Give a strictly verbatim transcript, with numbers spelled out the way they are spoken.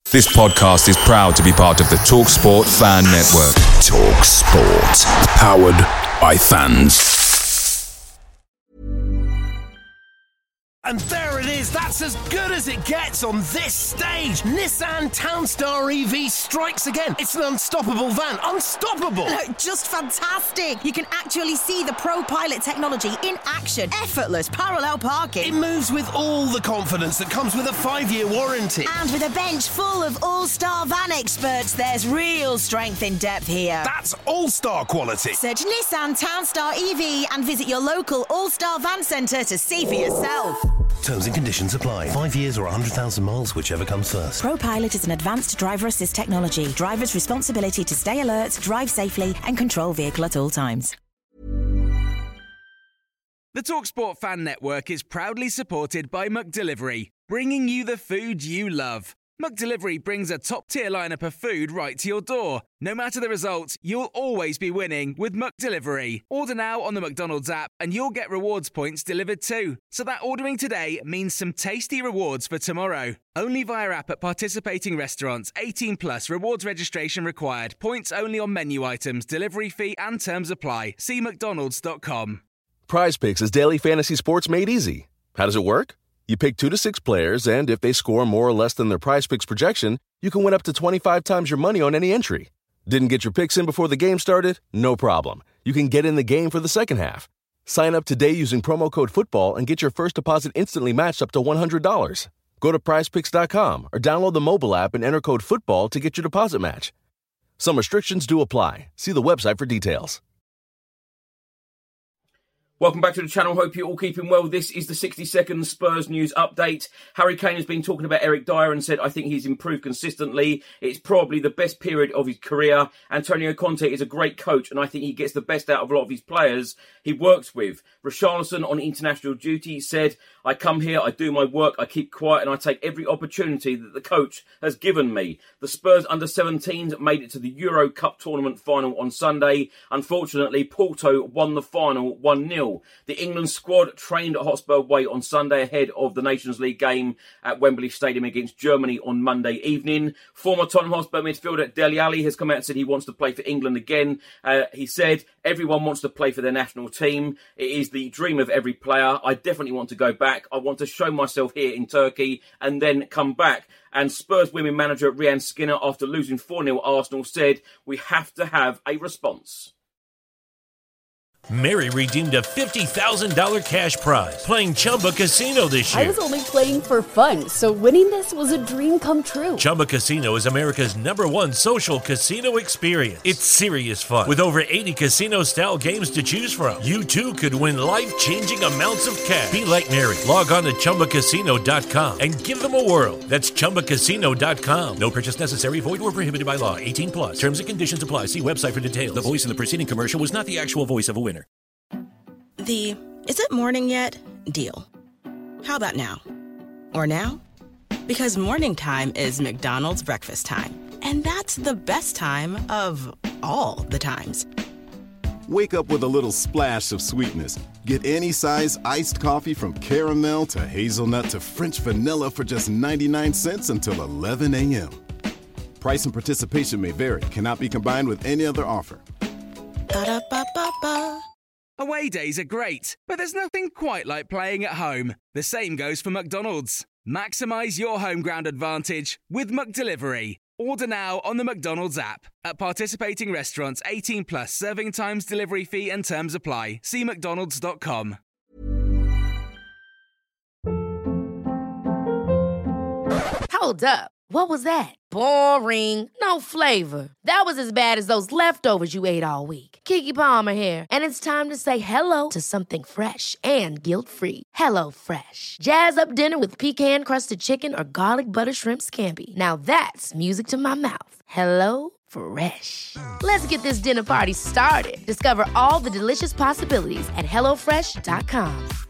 This podcast is proud to be part of the TalkSport Fan Network. TalkSport. Powered by fans. And there it is, that's as good as it gets on this stage. Nissan Townstar E V strikes again. It's an unstoppable van, unstoppable. Look, just fantastic. You can actually see the ProPilot technology in action. Effortless parallel parking. It moves with all the confidence that comes with a five-year warranty. And with a bench full of all-star van experts, there's real strength in depth here. That's all-star quality. Search Nissan Townstar E V and visit your local all-star van centre to see for yourself. Terms and conditions apply. Five years or one hundred thousand miles, whichever comes first. ProPilot is an advanced driver assist technology. Driver's responsibility to stay alert, drive safely, and control vehicle at all times. The TalkSport Fan Network is proudly supported by McDelivery, bringing you the food you love. McDelivery brings a top-tier lineup of food right to your door. No matter the result, you'll always be winning with McDelivery. Order now on the McDonald's app and you'll get rewards points delivered too. So that ordering today means some tasty rewards for tomorrow. Only via app at participating restaurants. eighteen plus, rewards registration required. Points only on menu items, delivery fee and terms apply. See mcdonalds dot com. PrizePicks is daily fantasy sports made easy. How does it work? You pick two to six players, and if they score more or less than their PrizePicks projection, you can win up to twenty-five times your money on any entry. Didn't get your picks in before the game started? No problem. You can get in the game for the second half. Sign up today using promo code FOOTBALL and get your first deposit instantly matched up to one hundred dollars. Go to prize picks dot com or download the mobile app and enter code FOOTBALL to get your deposit match. Some restrictions do apply. See the website for details. Welcome back to the channel. Hope you're all keeping well. This is the sixty second Spurs news update. Harry Kane has been talking about Eric Dyer and said, I think he's improved consistently. It's probably the best period of his career. Antonio Conte is a great coach, and I think he gets the best out of a lot of his players he works with. Richarlison on international duty said, I come here, I do my work, I keep quiet, and I take every opportunity that the coach has given me. The Spurs under seventeens made it to the Euro Cup tournament final on Sunday. Unfortunately, Porto won the final one nil. The England squad trained at Hotspur Way on Sunday ahead of the Nations League game at Wembley Stadium against Germany on Monday evening. Former Tottenham Hotspur midfielder Dele Alli has come out and said he wants to play for England again. Uh, he said, everyone wants to play for their national team. It is the dream of every player. I definitely want to go back. I want to show myself here in Turkey and then come back. And Spurs women manager Rhian Skinner, after losing four nil Arsenal, said, we have to have a response. Mary redeemed a fifty thousand dollars cash prize playing Chumba Casino this year. I was only playing for fun, so winning this was a dream come true. Chumba Casino is America's number one social casino experience. It's serious fun. With over eighty casino-style games to choose from, you too could win life-changing amounts of cash. Be like Mary. Log on to chumba casino dot com and give them a whirl. That's chumba casino dot com. No purchase necessary. Void or prohibited by law. eighteen plus. Terms and conditions apply. See website for details. The voice in the preceding commercial was not the actual voice of a winner. The "is it morning yet?" deal. How about now? Or now? Because morning time is McDonald's breakfast time. And that's the best time of all the times. Wake up with a little splash of sweetness. Get any size iced coffee from caramel to hazelnut to French vanilla for just ninety-nine cents until eleven a.m. Price and participation may vary. Cannot be combined with any other offer. Ba-da-ba-ba-ba. Away days are great, but there's nothing quite like playing at home. The same goes for McDonald's. Maximise your home ground advantage with McDelivery. Order now on the McDonald's app. At participating restaurants, eighteen plus, serving times, delivery fee and terms apply. See mcdonalds dot com. Hold up. What was that? Boring. No flavor. That was as bad as those leftovers you ate all week. Keke Palmer here. And it's time to say hello to something fresh and guilt-free. Hello Fresh. Jazz up dinner with pecan-crusted chicken or garlic butter shrimp scampi. Now that's music to my mouth. Hello Fresh. Let's get this dinner party started. Discover all the delicious possibilities at hello fresh dot com.